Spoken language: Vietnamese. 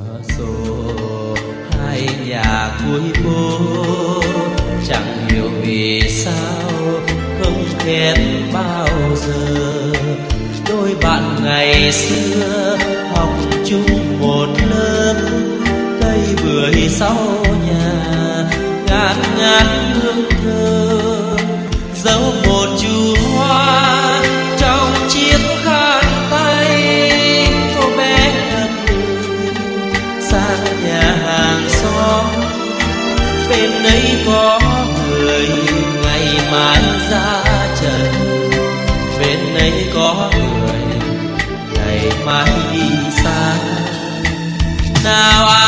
sổ hai nhà cuối phố, chẳng hiểu vì sao không hẹn bao giờ. Đôi bạn ngày xưa học chung một lớp, cây bưởi sau nhà ngát ngát hương thơm, dấu một chú hoa trong chiếc khăn tay. Cô bé ngập ngừng sang nhà hàng xóm, bên ấy có người ngày mai ra trận, bên ấy có người ngày mai đi xa. Nào